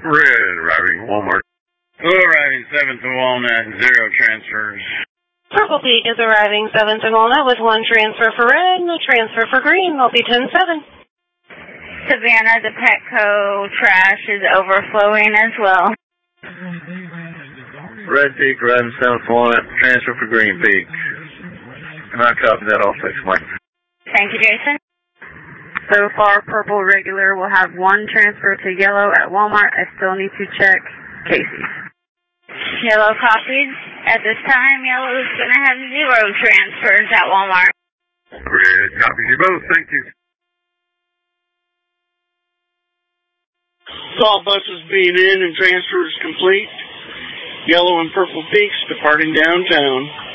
Red arriving Walmart. Blue arriving 7 to Walnut, 0 transfers. Purple Peak is arriving 7 to Walnut with 1 transfer for red, no transfer for green. Will be 10-7. Savannah, the Petco trash is overflowing as well. Red Peak riding 7 to Walnut, transfer for Green Peak. And I copy that all 6 Mike. Thank you, Jason. So far, purple regular will have 1 transfer to yellow at Walmart. I still need to check Casey's. Yellow copies. At this time, yellow is going to have 0 transfers at Walmart. Red copies you both. Thank you. All buses being in and transfers complete. Yellow and purple peaks departing downtown.